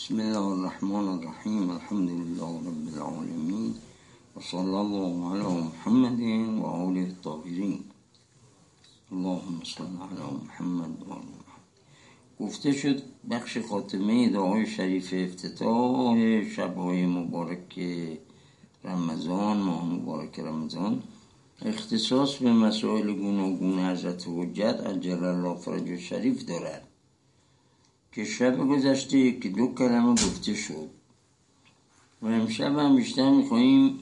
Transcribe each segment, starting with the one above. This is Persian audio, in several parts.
بسم الله الرحمن الرحیم. الحمد لله رب العالمین و صلی الله علی محمد و آله الطاهرین. اللهم صل علی محمد و آل محمد. گفته شد بخش خاتمه دعای شریف افتتاح شب‌های مبارک رمضان، ماه مبارک رمضان، اختصاص به مسائل گوناگون حضرت حجت عجل الله فرجه شریف دارد که شب گذشته که 2 کلمه گفته شد و امشب هم بیشتر می‌خواهیم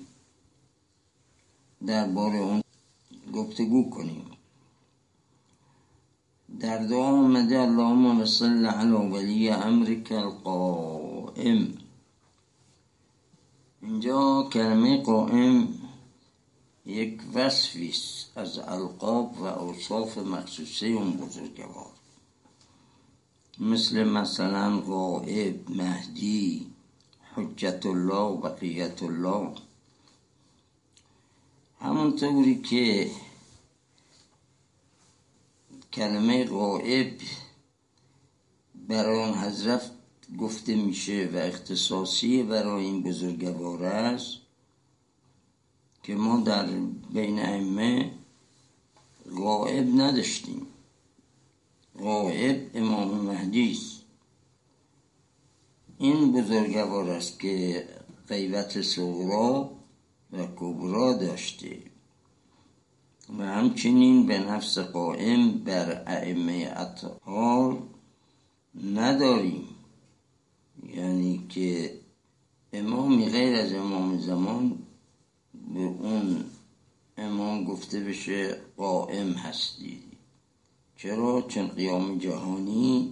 درباره اون گفتگو کنیم. در دعا آمده اللهم صل علی ولی امرک القائم. اینجا کلمه قائم یک وصفی است از القاب و اوصاف مخصوصه اون بزرگوار، مثلا غائب، مهدی، حجت الله، بقیت الله. همونطوری که کلمه غائب برای آن حضرت گفته میشه و اختصاصی برای این بزرگوار است که ما در بین ائمه غائب نداشتیم. غائب امام مهدی است. این بزرگوار است که غیبت صغرا و کبرا داشته و همچنین به نفس قائم بر ائمه اطهار نداریم، یعنی که امامی غیر از امام زمان به اون امام گفته بشه قائم هستی. چرا؟ چون قیام جهانی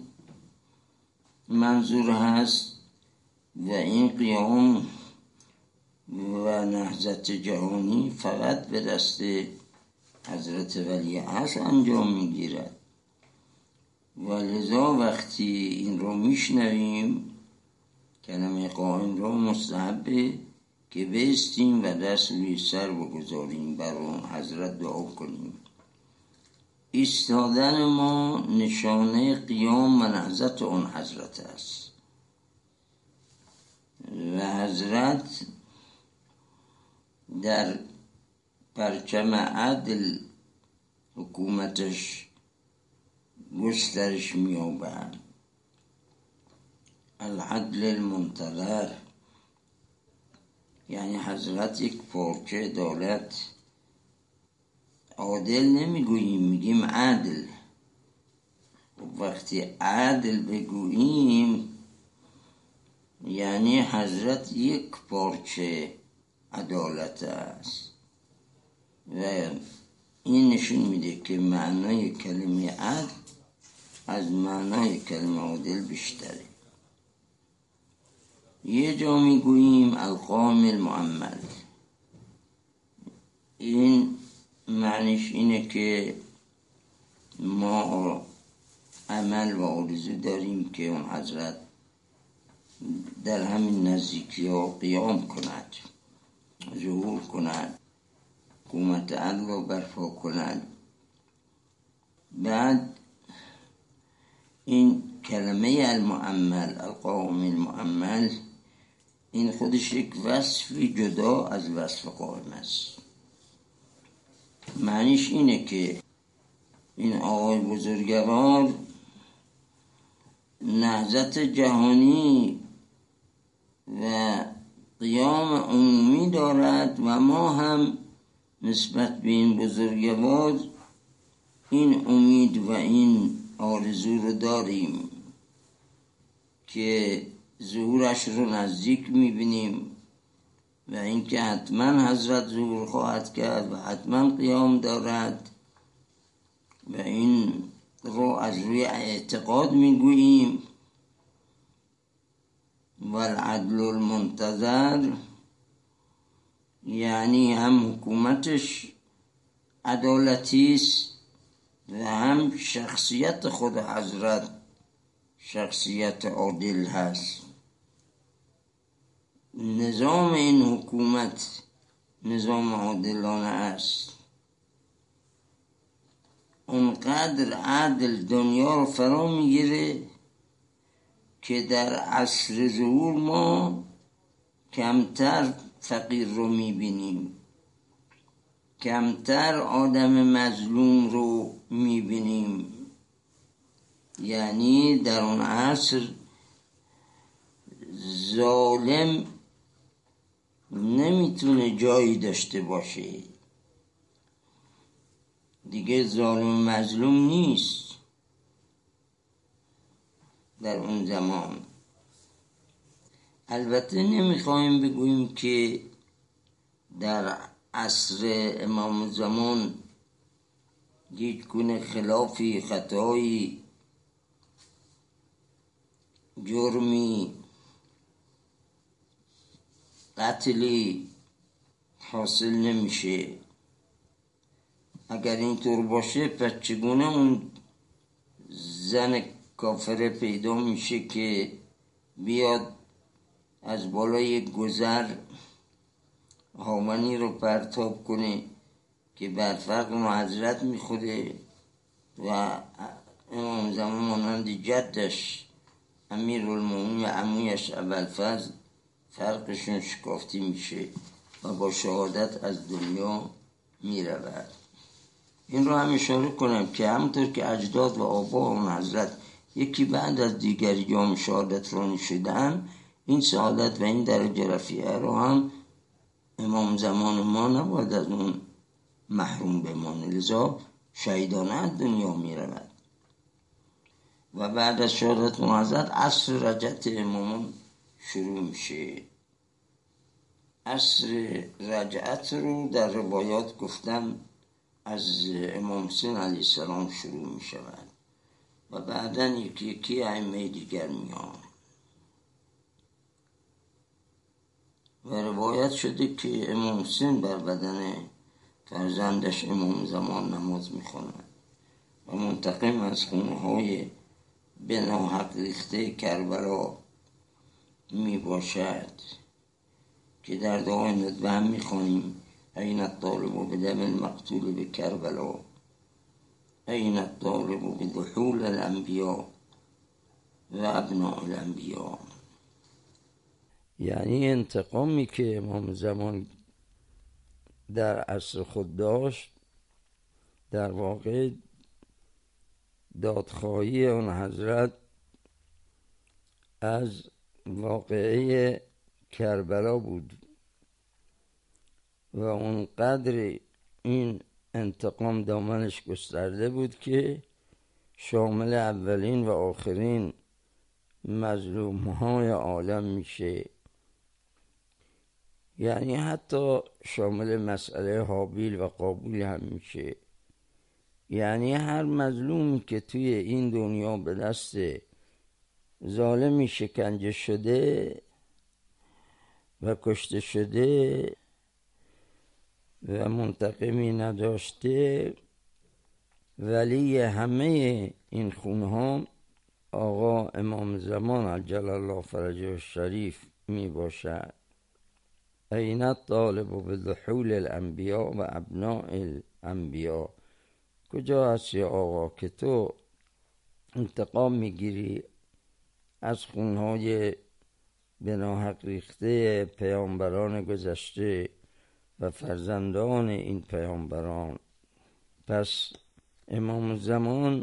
منظور هست و این قیام و نهضت جهانی فقط به دست حضرت ولی عصر انجام میگیرد و لذا وقتی این رو میشنویم کلمه قائم رو مستحبه که بیستیم و دست روی سر بگذاریم، بر اون حضرت دعا کنیم. ایستادن ما نشانه قیام و نهضت اون حضرت است و حضرت در پرچم عدل حکومتش گسترش می‌یابد. العدل المنتظر، یعنی حضرت یک پارچه عدالت. عادل نمیگوییم، میگیم عدل. وقتی عدل بگوییم یعنی حضرت یک پارچه عدالت است و این نشون میده که معنای کلمه عدل از معنای کلمه عادل بیشتره. یه جا میگوییم القائم المؤمل. این معنیش اینه که ما عمل و آرزو داریم که اون حضرت در همین نزدیکی ها قیام کند، ظهور کند، حکومت عدل رو برپا کند. بعد این کلمه المؤمل، القائم المؤمل، این خودش یک وصفی جدا از وصف قائم است. معنیش اینه که این آقای بزرگوار نهضت جهانی و قیام عمومی دارد و ما هم نسبت به این بزرگوار این امید و این آرزو رو داریم که ظهورش رو نزدیک میبینیم و اینکه حتما حضرت ظهور خواهد کرد و حتما قیام دارد و این رو از روی اعتقاد میگوییم. والعدل المنتظر یعنی هم حکومتش عدالتی است و هم شخصیت خود حضرت شخصیت عادل هست. نظام این حکومت نظام عادلانه است. اونقدر عدل دنیا رو فرا میگیره که در عصر ظهور ما کمتر فقیر رو میبینیم، کمتر آدم مظلوم رو میبینیم. یعنی در اون عصر ظالم نمیتونه جایی داشته باشه، دیگه ظالم مظلوم نیست در اون زمان. البته نمیخوایم بگوییم که در عصر امام زمان هیچ گونه خلافی، خطایی، جرمی، قتلی حاصل نمیشه. اگر اینطور باشه پس چگونه اون زن کافره پیدا میشه که بیاد از بالای گذر هاونی رو پرتاب کنه که بر فرق معذرت میخوره و امام زمان مانند جدش امیرالمومنین و عمویش ابوالفضل فرقشون شکافته میشه و با شهادت از دنیا میرود. این رو هم اشاره کنم که همونطور که اجداد و آبا اون حضرت یکی بعد از دیگری جام شهادت رو نشدن، این سعادت و این درجه رفیعه رو هم امام زمان ما نباید از اون محروم بمانه، لذا شهیدانه از دنیا می رود. و بعد از شهادت اون حضرت عصر رجعت امامان شروع میشه. عصر رجعت رو در روایات گفتم از امام حسین علیه السلام شروع می شود و بعدا یکی یکی ائمه دیگر میان. و روایت شده که امام حسین بر بدن فرزندش امام زمان نماز میخواند و منتقم از خونهای به ناحق ریخته کربلا می باشد که در دعای ندبه هم میخوانیم این الطالب بدم المقتول بکربلا، این الطالب بدخول الانبیاء و ابناء الانبیاء. یعنی انتقامی که امام زمان در عصر خود داشت در واقع دادخواهی اون حضرت از واقعه کربلا بود و اون قدر این انتقام دامنش گسترده بود که شامل اولین و آخرین مظلوم‌های عالم میشه. یعنی حتی شامل مسئله حابیل و قابیل هم میشه. یعنی هر مظلومی که توی این دنیا به دست ظالمی شکنجه شده و کشته شده و منتقمی نداشته، ولی همه این خونها آقا امام زمان عجل الله فرجه الشریف می باشد. این الطالب بدخول الانبیاء و ابناء الانبیاء. کجا هستی آقا که تو انتقام میگیری از خونهای به ناحق ریخته پیامبران گذشته و فرزندان این پیامبران؟ پس امام زمان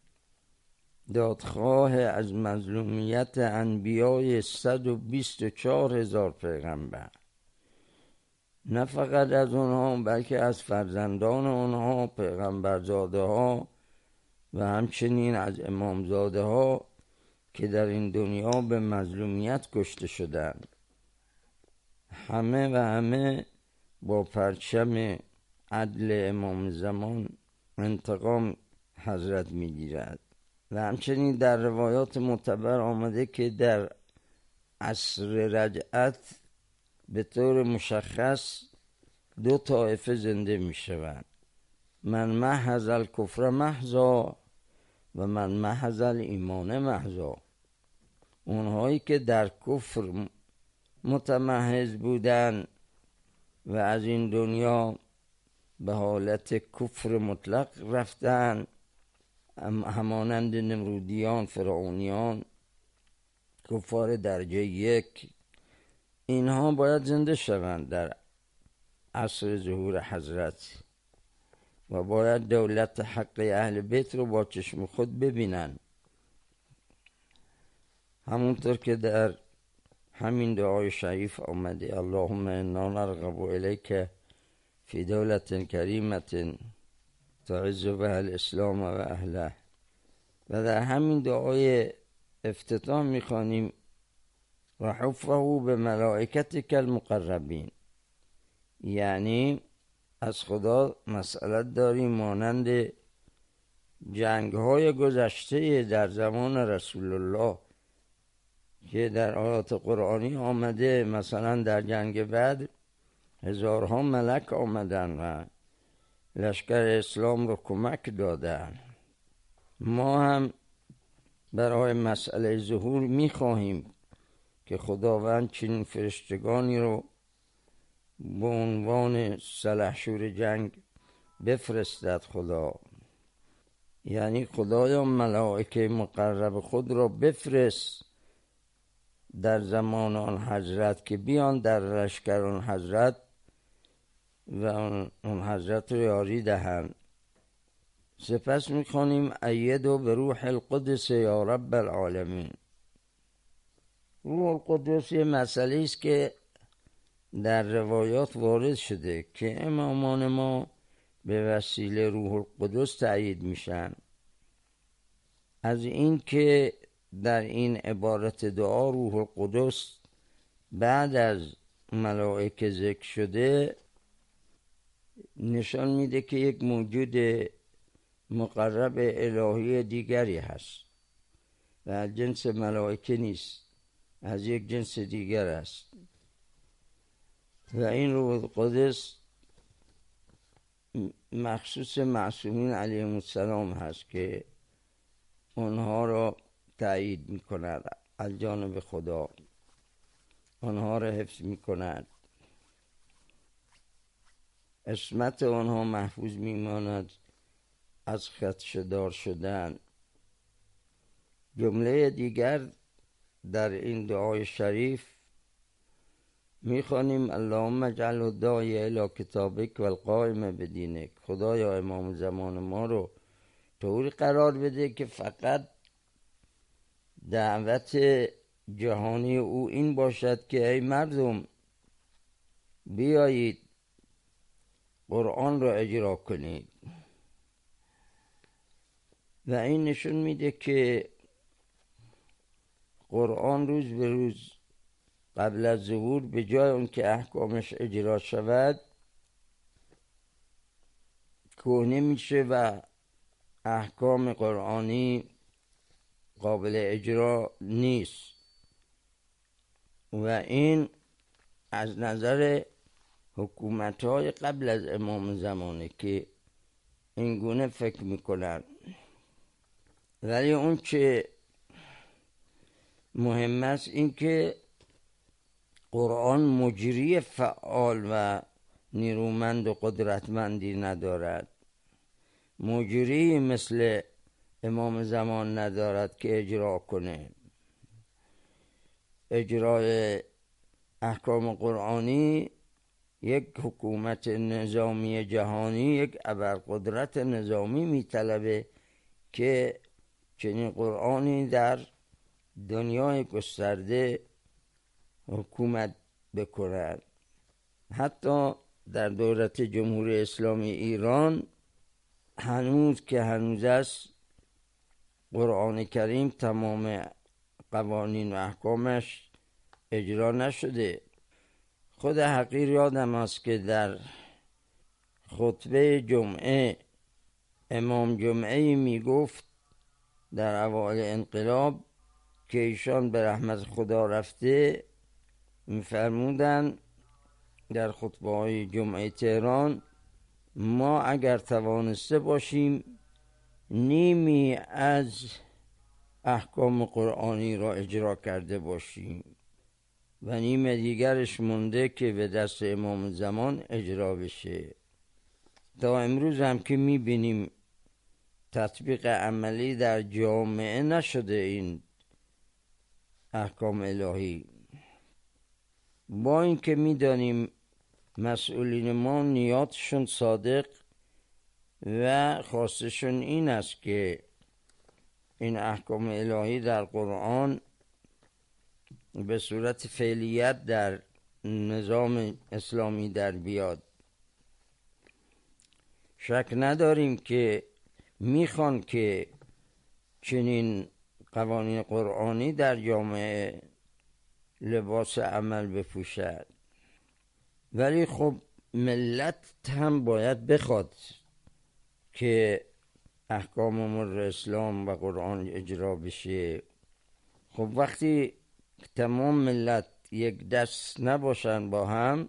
دادخواه از مظلومیت انبیای 124,000 پیغمبر، نه فقط از اونها بلکه از فرزندان اونها، پیغمبرزاده ها و همچنین از امامزاده ها که در این دنیا به مظلومیت کشته شدند. همه با پرچم عدل امام زمان انتقام حضرت میگیرد. و همچنین در روایات معتبر آمده که در عصر رجعت به طور مشخص 2 طایفه زنده می شوند: من محض الکفر محضا و من محض الایمان محضا. اونهایی که در کفر متمحض بودن و از این دنیا به حالت کفر مطلق رفتن، همانند نمرودیان، فرعونیان کفار درجه یک، اینها باید زنده شوند در عصر ظهور حضرت و باید دولت حق اهل بیت رو با چشم خود ببینن. همونطور که در همین دعای شریف آمده: اللهم انا نرغب الیک فی دولت کریمت تعز بها الاسلام و اهله. و در همین دعای افتتاح میخوانیم: و حفه به ملائکتک المقربین. یعنی از خدا مسئلت داریم مانند جنگ‌های گذشته در زمان رسول الله که در آیات قرآنی آمده، مثلا در جنگ بدر هزارها ملک آمدن و لشکر اسلام رو کمک دادن. ما هم برای مسئله ظهور می‌خواهیم که خداوند چنین فرشتگانی رو به عنوان سلحشور جنگ بفرستد. خدا یعنی خدایا ملائکه مقرب خود را بفرست در زمان آن حضرت که بیان در لشکر آن حضرت و آن حضرت رو یاری دهند. سپس میخوانیم ایدو به روح القدس یا رب العالمین. روح القدس یه مسئله است که در روایات وارد شده که امامان ما به وسیله روح القدس تأیید میشن. از این که در این عبارت دعا روح القدس بعد از ملائکه ذکر شده نشان میده که یک موجود مقرب الهی دیگری هست و از جنس ملائکه نیست، از یک جنس دیگر است. و این روح القدس مخصوص معصومین علیهم السلام هست که آنها را تأیید میکند از جانب خدا، آنها را حفظ میکند، عصمت آنها محفوظ میماند از خدشه‌دار شدن. جمله دیگر در این دعای شریف میخوانیم اللهم اجعله داعی الی کتابک و القائم بدینک. خدایا امام زمان ما رو طوری قرار بده که فقط دعوت جهانی او این باشد که ای مردم بیایید قرآن را اجرا کنید. و این نشون میده که قرآن روز به روز قبل از ظهور به جای اون که احکامش اجرا شود کهنه میشه و احکام قرآنی قابل اجرا نیست. و این از نظر حکومت‌های قبل از امام زمانه که اینگونه فکر میکنن. ولی اون چه مهم است این که قرآن مجری فعال و نیرومند و قدرتمندی ندارد، مجری مثل امام زمان ندارد که اجرا کنه. اجرای احکام قرآنی یک حکومت نظامی جهانی، یک ابرقدرت نظامی میطلبه که چنین قرآنی در دنیای گسترده حکومت بکند. حتی در دولت جمهوری اسلامی ایران هنوز که هنوز است قرآن کریم تمام قوانین و احکامش اجرا نشده. خود حقیر یادم است که در خطبه جمعه امام جمعه می گفت در اوایل انقلاب که ایشان به رحمت خدا رفته، می‌فرمودند در خطبه های جمعه تهران ما اگر توانسته باشیم نیمی از احکام قرآنی را اجرا کرده باشیم و نیم دیگرش مونده که به دست امام زمان اجرا بشه. تا امروز هم که میبینیم تطبیق عملی در جامعه نشده این احکام الهی. با اینکه میدانیم مسئولین ما نیاتشون صادق و خواستشون این است که این احکام الهی در قرآن به صورت فعلیت در نظام اسلامی در بیاد. شک نداریم که میخوان که چنین قوانین قرآنی در جامعه لباس عمل بپوشد، ولی خب ملت هم باید بخواد که احکام امور اسلام و قرآن اجرا بشه. خب وقتی تمام ملت یک دست نباشن با هم،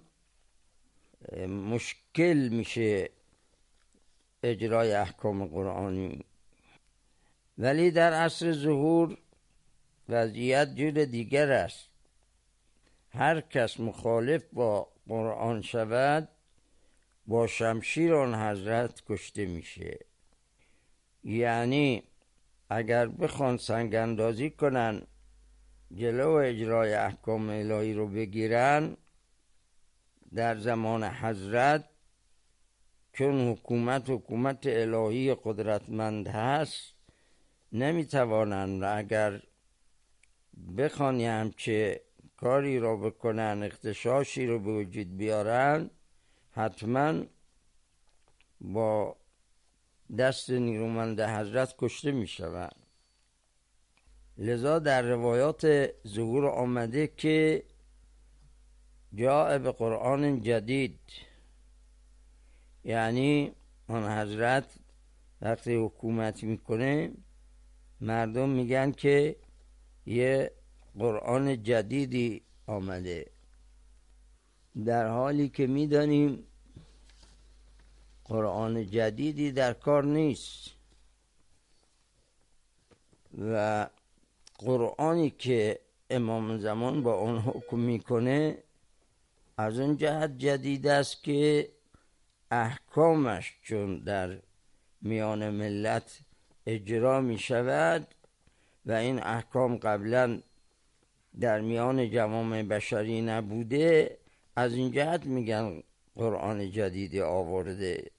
مشکل میشه اجرای احکام قرآنی. ولی در عصر ظهور وضعیت جور دیگر است. هر کس مخالف با قرآن شود با شمشیر آن حضرت کشته میشه. یعنی اگر بخوان سنگ اندازی کنن جلو اجرای احکام الهی رو بگیرن در زمان حضرت، چون حکومت الهی قدرتمند هست، نمیتوانند. و اگر بخوان همچه کاری رو بکنن، اغتشاشی رو به وجود بیارن، حتما با دست نیرومند حضرت کشته می شوند. لذا در روایات ظهور آمده که جاء به قرآن جدید، یعنی آن حضرت وقتی حکومت میکنه مردم میگن که یه قرآن جدیدی آمده، در حالی که میدانیم قرآن جدیدی در کار نیست. و قرآنی که امام زمان با اون حکم میکنه از اون جهت جدید است که احکامش چون در میان ملت اجرا می شود و این احکام قبلا در میان جوامع بشری نبوده، از این جهت میگن قرآن جدیدی آورده.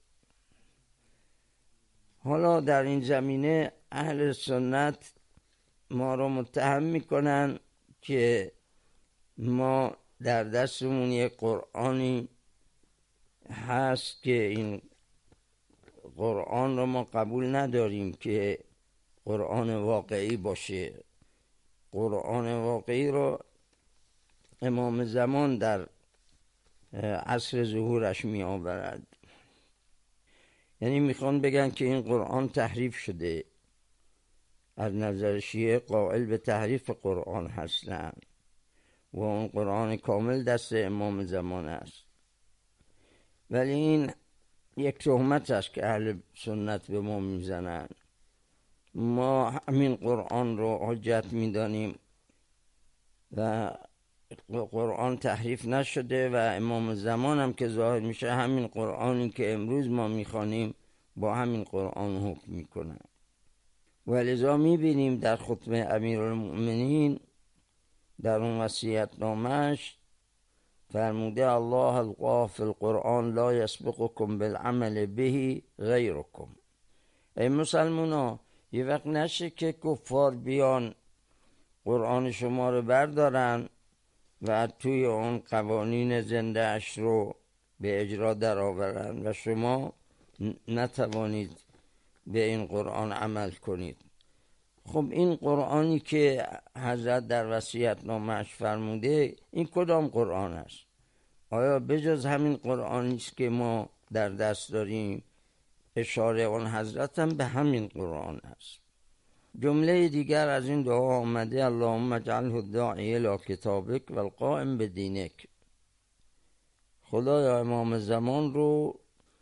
حالا در این زمینه اهل سنت ما رو متهم میکنن که ما در دستمون یک قرآنی هست که این قرآن رو ما قبول نداریم که قرآن واقعی باشه. قرآن واقعی رو امام زمان در عصر ظهورش می آورد. یعنی میخوان بگن که این قرآن تحریف شده. از نظر شیعه قائل به تحریف قرآن هستند و اون قرآن کامل دست امام زمان است. ولی این یک تهمت است که اهل سنت به ما میزنن. ما همین قرآن رو حجت میدانیم و قرآن تحریف نشده و امام زمان هم که ظاهر میشه همین قرآنی که امروز ما میخوانیم با همین قرآن حکم میکنه. ولذا میبینیم در خطبه امیرالمؤمنین در اون وصیت نامش فرموده الله القا فی القرآن لا یسبقکم بالعمل به غیرکم. ای مسلمونا، یه وقت نشه که کفار بیان قرآن شما رو بردارن و توی اون قوانین زنده اش رو به اجرا در آورن و شما نتوانید به این قرآن عمل کنید. خب این قرآنی که حضرت در وصیت نامش فرموده این کدام قرآن است؟ آیا بجز همین قرآنی است که ما در دست داریم؟ اشاره اون حضرت هم به همین قرآن است. جمله دیگر از این دعا آمده اللهم اجعله الداعی الی کتابک و القائم بدینک. خدایا امام زمان رو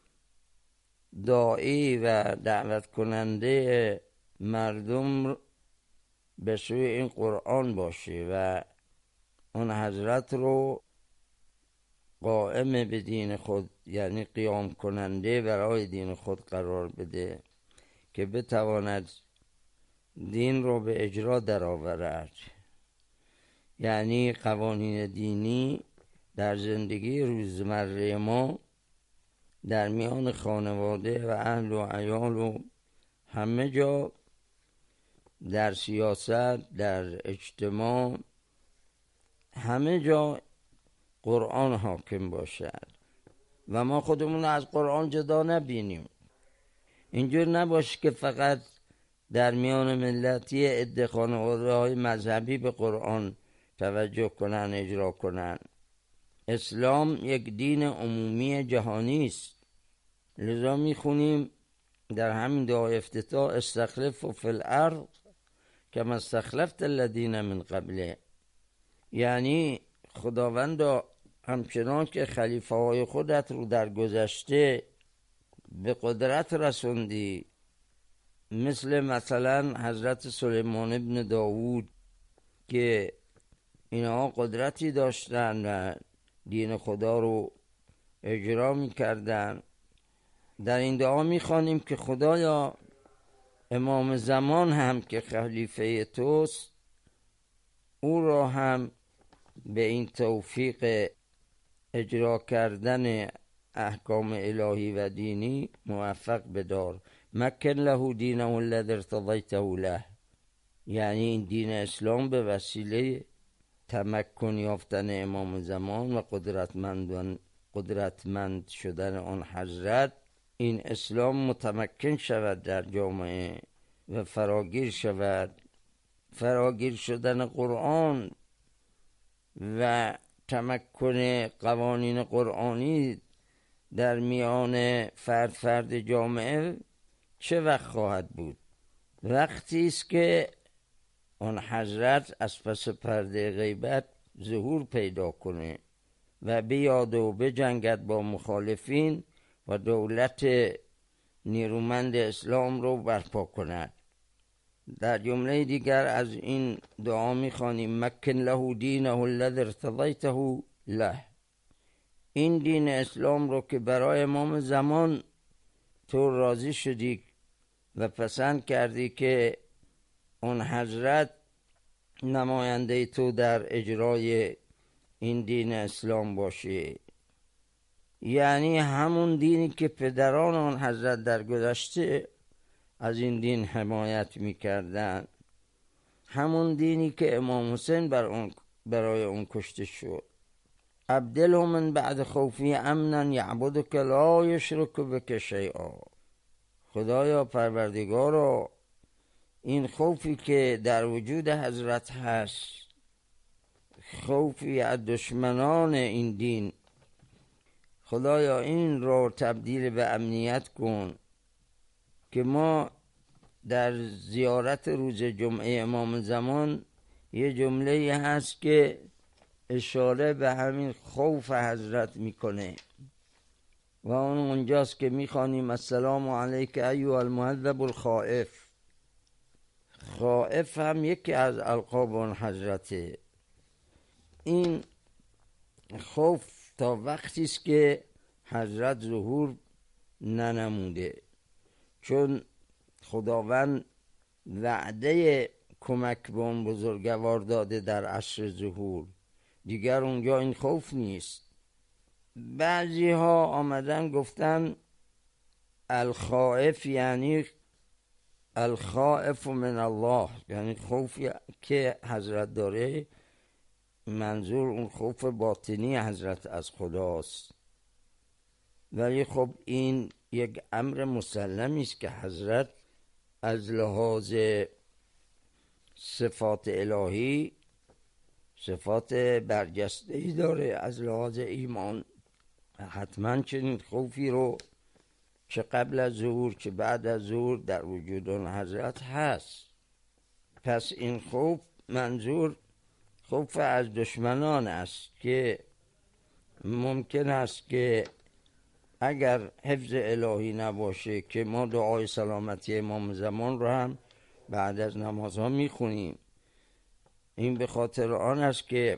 داعی و دعوت کننده مردم به سوی این قرآن باشه و اون حضرت رو قائم به دین خود، یعنی قیام کننده برای دین خود قرار بده که بتواند دین رو به اجرا در آورد. یعنی قوانین دینی در زندگی روزمره ما در میان خانواده و اهل و عیال و همه جا، در سیاست، در اجتماع، همه جا قرآن حاکم باشد و ما خودمون از قرآن جدا نبینیم. اینجور نباشه که فقط در میان ملتی عده خانواده‌های مذهبی به قرآن توجه کنن، اجرا کنن. اسلام یک دین عمومی جهانی است. لذا میخونیم در همین دعای افتتاح استخلف فی الارض کما استخلفت الذین من قبله، یعنی خداوندا همچنان که خلیفه های خودت رو در گذشته به قدرت رسوندی، مثلا حضرت سلیمان ابن داوود که اینها قدرتی داشتن و دین خدا رو اجرا میکردن، در این دعا میخوانیم که خدایا امام زمان هم که خلیفه توست، او را هم به این توفیق اجرا کردن احکام الهی و دینی موفق بدار. مکن له دینه الذی ارتضیته له، یعنی این دین اسلام به وسیله تمکن یافتن امام زمان و قدرتمند شدن آن حضرت، این اسلام متمکن شود در جامعه و فراگیر شود. فراگیر شدن قرآن و تمکن قوانین قرآنی در میان فرد جامعه چه وقت خواهد بود؟ وقتی است که آن حضرت از پس پرده غیبت ظهور پیدا کنه و بیاد و بجنگد با مخالفین و دولت نیرومند اسلام رو برپا کند. در جمله دیگر از این دعا می‌خوانیم مکن له دینه الذی ارتضیته له، این دین اسلام رو که برای امام زمان تو راضی شدی و پسند کردی که اون حضرت نماینده تو در اجرای این دین اسلام باشه، یعنی همون دینی که پدران آن حضرت در گذشته از این دین حمایت میکردن، همون دینی که امام حسین برای اون کشته شد. ابدله من بعد خوفی امنا یعبدک لا یشرک بک شیئا، خدایا پروردگارا این خوفی که در وجود حضرت هست، خوفی از دشمنان این دین، خدایا این رو تبدیل به امنیت کن که ما در زیارت روز جمعه امام زمان یه جمله هست که اشاره به همین خوف حضرت میکنه و اونجاست که میخوانیم السلام علیک ایها المهذب الخائف. خائف هم یکی از القاب اون حضرته. این خوف تا وقتی است که حضرت ظهور ننموده، چون خداوند وعده کمک به اون بزرگوار داده در عصر ظهور، دیگر اونجا این خوف نیست. بعضی ها آمدن گفتن الخائف یعنی الخائف من الله، یعنی خوفی که حضرت داره منظور اون خوف باطنی حضرت از خداست. ولی خب این یک امر مسلمی است که حضرت از لحاظ صفات الهی صفات برجسته‌ای داره، از لحاظ ایمان حتما چنین خوفی رو چه قبل از ظهور چه بعد از ظهور در وجود اون حضرت هست. پس این خوف منظور خوف از دشمنان است که ممکن است که اگر حفظ الهی نباشه، که ما دعای سلامتی امام زمان رو هم بعد از نمازها میخونیم، این به خاطر آن است که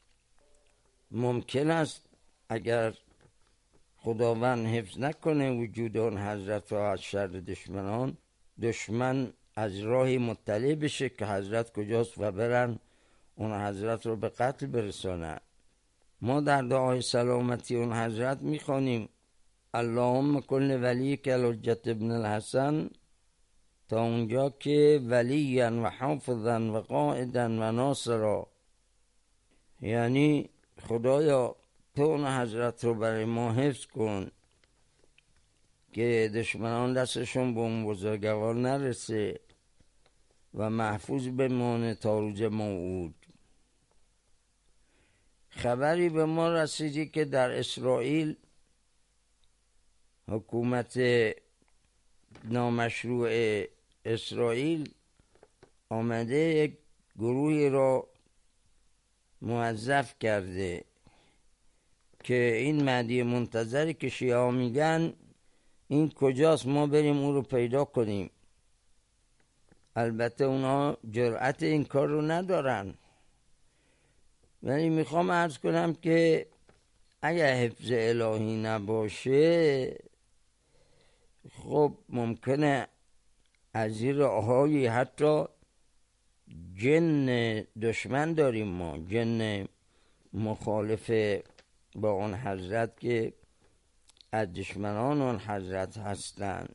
ممکن است اگر خداوند حفظ نکنه وجود اون حضرت را از شر دشمن از راهی مطلع بشه که حضرت کجاست و برن اون حضرت رو به قتل برسانن. ما در دعای سلامتی اون حضرت میخوانیم اللهم کل ولیک الحجة ابن الحسن، تا اونجا که ولیا و حافظا و قائدا و ناصرا، یعنی خدایا تو اون حضرت رو برای ما حفظ کن که دشمنان دستشون به اون بزرگوار نرسه و محفوظ بمانه تا روز موعود. خبری به ما رسیدی که در اسرائیل حکومت نامشروع اسرائیل آمده یک گروهی را موظف کرده که این مهدی منتظری که شیعه میگن این کجاست، ما بریم اون رو پیدا کنیم. البته اونا جرأت این کار رو ندارن، ولی میخوام عرض کنم که اگر حفظ الهی نباشه خب ممکنه از این راه‌هایی، حتی جن دشمن داریم ما، جن مخالف با اون حضرت که از دشمنان اون حضرت هستن.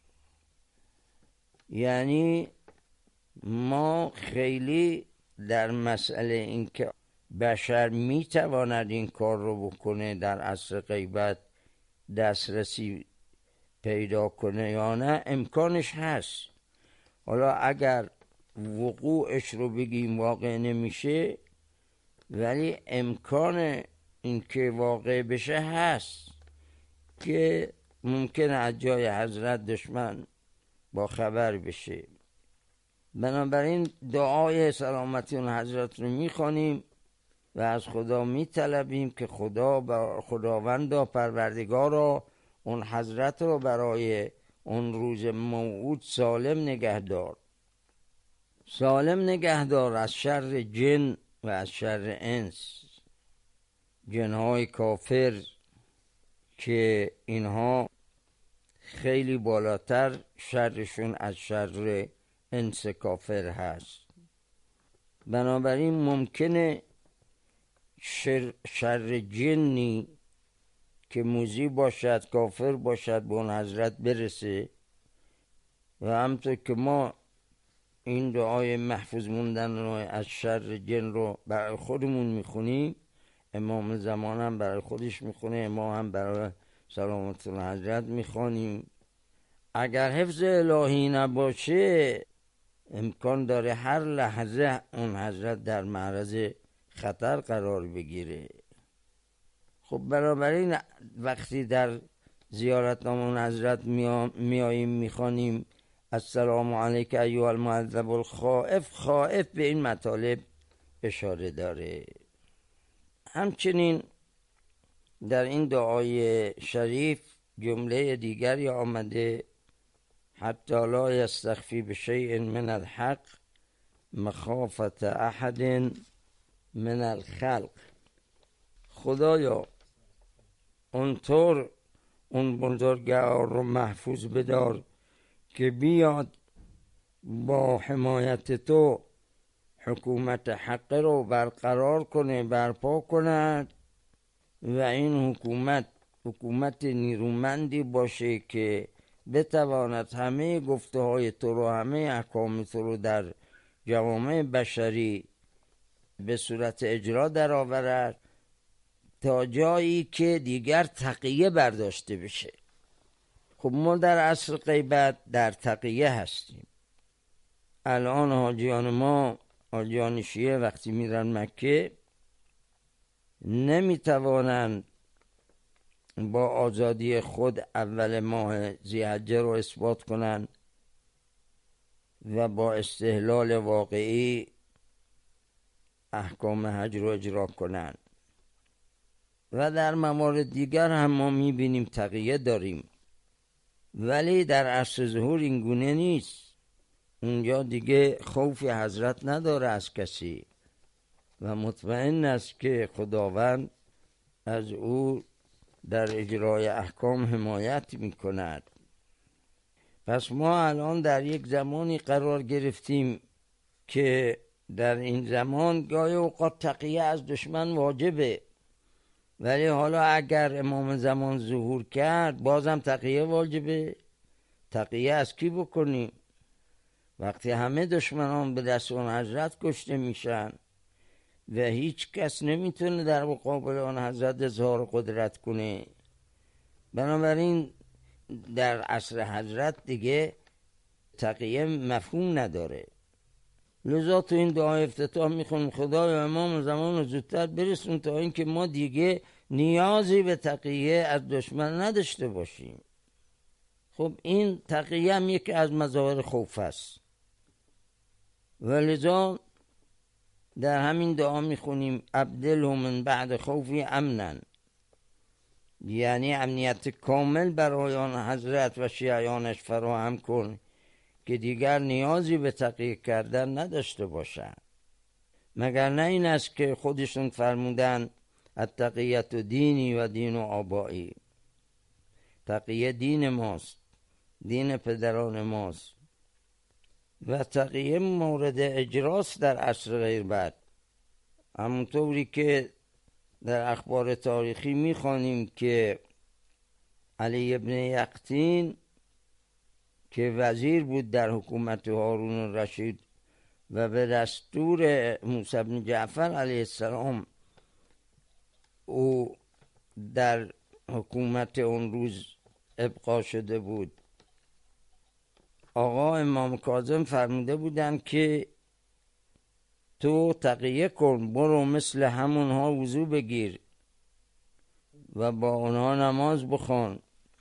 یعنی ما خیلی در مسئله این که بشر میتواند این کار رو بکنه در عصر غیبت دسترسی پیدا کنه یا نه، امکانش هست. حالا اگر وقوعش رو بگیم واقع نمیشه، ولی امکان این که واقع بشه هست که ممکن از جای حضرت دشمن با خبر بشه. بنابراین دعای سلامتی اون حضرت رو میخوانیم و از خدا میطلبیم که خداوندا پروردگارا اون حضرت رو برای اون روز موعود سالم نگهدار، سالم نگهدار از شر جن و از شر انس، جنهای کافر که اینها خیلی بالاتر شرشون از شر انس کافر هست. بنابراین ممکنه شر جنی که موذی باشد، کافر باشد، به اون حضرت برسه و همطور که ما این دعای محفوظ موندن رو از شر جن رو برای خودمون میخونیم، امام زمان هم برای خودش میخونه، ما هم برای سلامت حضرت میخوانیم. اگر حفظ الهی نباشه امکان داره هر لحظه اون حضرت در معرض خطر قرار بگیره. خب بنابراین وقتی در زیارت نام اون حضرت میاییم میخوانیم السلام علیک ایها المعذب الخائف، خائف به این مطالب اشاره داره. همچنین در این دعای شریف جمله دیگری آمده حتی لا یستخفی بشیء من الحق مخافت احد من الخلق. خدایا اونطور اون بزرگوار رو محفوظ بدار که بیاد با حمایت تو حکومت حق رو برقرار کنه، برپا کند و این حکومت نیرومندی باشه که بتواند همه گفته های تو رو، همه احکام تو رو در جوامع بشری به صورت اجرا در آورد تا جایی که دیگر تقیه برداشته بشه. خب ما در عصر غیبت در تقیه هستیم. الان حاجیان ما، حاجیان شیعه وقتی میرن مکه نمیتوانند با آزادی خود اول ماه ذی‌حجه رو اثبات کنند و با استحلال واقعی احکام حج رو اجرا کنند. و در موارد دیگر هم ما میبینیم تقیه داریم، ولی در عصر ظهور این گونه نیست. اونجا دیگه خوف حضرت نداره از کسی و مطمئن است که خداوند از او در اجرای احکام حمایت میکند. پس ما الان در یک زمانی قرار گرفتیم که در این زمان گاهی اوقات تقیه از دشمن واجبه، ولی حالا اگر امام زمان ظهور کرد بازم تقیه واجبه. تقیه از کی بکنیم وقتی همه دشمنان به دست اون حضرت کشته میشن و هیچ کس نمیتونه در مقابل اون حضرت اظهار قدرت کنه؟ بنابراین در عصر حضرت دیگه تقیه مفهوم نداره. لذا تو این دعای افتتاح میخونیم خدایا امام زمان رو زودتر برسون تا اینکه ما دیگه نیازی به تقیه از دشمن نداشته باشیم. خب این تقیه هم یکی از مظاهر خوف است و لذا در همین دعا میخونیم ابدله من بعد خوفی امنا، یعنی امنیت کامل برای آن حضرت و شیعیانش فراهم کن که دیگر نیازی به تقیه کردن نداشته باشند. مگر نه این است که خودشون فرمودن التقیت دینی و دین و آبایی، تقیه دین ماست، دین پدران ماست و تقیه مورد اجراست در عصر غیر بعد. همونطوری که در اخبار تاریخی میخوانیم که علی ابن یقطین که وزیر بود در حکومت هارون الرشید و به دستور موسی بن جعفر علیه السلام او در حکومت اون روز ابقا شده بود، آقا امام کاظم فرموده بودن که تو تقیه کن، برو مثل همونها وضو بگیر و با اونها نماز بخوان،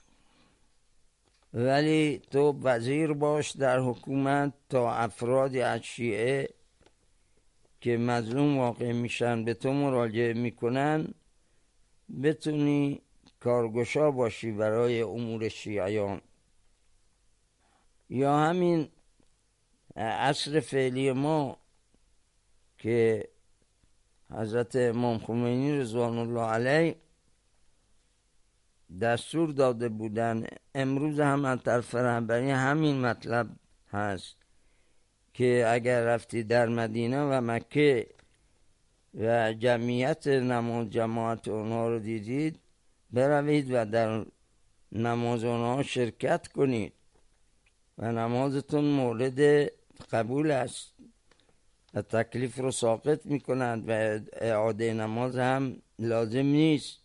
ولی تو وزیر باش در حکومت تا افرادی از شیعه که مظلوم واقع میشن به تو مراجعه میکنن بتونی کارگشا باشی برای امور شیعیان. یا همین عصر فعلی ما که حضرت امام خمینی رضوان الله علیه دستور داده بودن، امروز هم از طرف رهبری همین مطلب هست که اگر رفتی در مدینه و مکه و جمعیت نماز جماعت اونها رو دیدید بروید و در نماز اونها شرکت کنید و نمازتون مورد قبول است و تکلیف رو ساقط میکنند و اعاده نماز هم لازم نیست.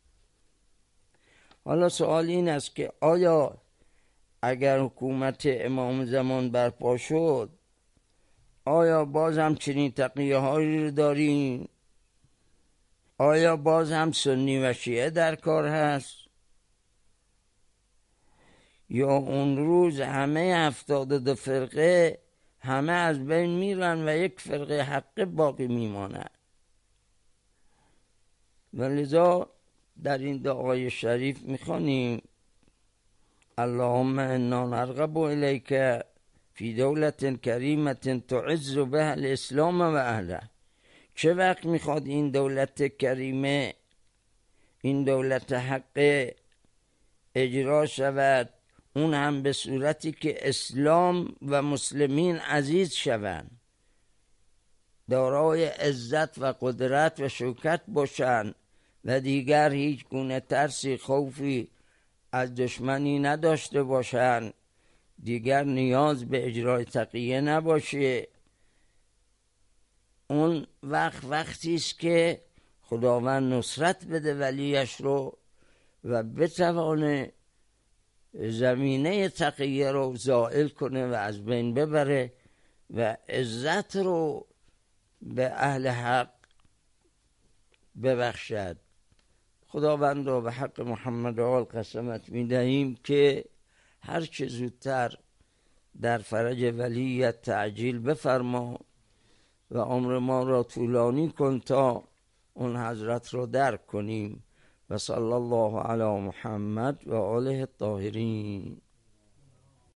حالا سوال این است که آیا اگر حکومت امام زمان برپا شد آیا باز هم چنین تقیه هایی رو داریم؟ آیا باز هم سنی و شیعه در کار هست؟ یا اون روز همه 72 فرقه همه از بین میرن و یک فرقه حق باقی میماند؟ ولذا در این دعای شریف میخوانیم اللهم انا نرغب الیک فی دولت کریمت تعز بها الاسلام و اهله. چه وقت میخواد این دولت کریمه، این دولت حق اجرا شود، اون هم به صورتی که اسلام و مسلمین عزیز شوند، دارای عزت و قدرت و شوکت باشند و دیگر هیچ گونه ترسی خوفی از دشمنی نداشته باشند، دیگر نیاز به اجرای تقیه نباشه. اون وقتی است که خداوند نصرت بده ولیش رو و بتوانه زمینه تقیه رو زائل کنه و از بین ببره و عزت رو به اهل حق ببخشد. خداوند رو به حق محمد آل قسمت میدهیم که هر چه زودتر در فرج ولیت تعجیل بفرما و عمر ما را طولانی کن تا اون حضرت رو درک کنیم. و صلی الله علی محمد و آله الطاهرین.